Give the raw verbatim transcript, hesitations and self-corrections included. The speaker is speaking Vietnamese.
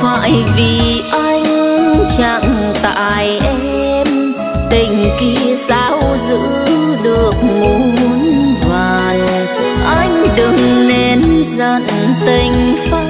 phải vì anh chẳng tại em, tình kia sao giữ được muôn vàn. Anh đừng nên giận tình phai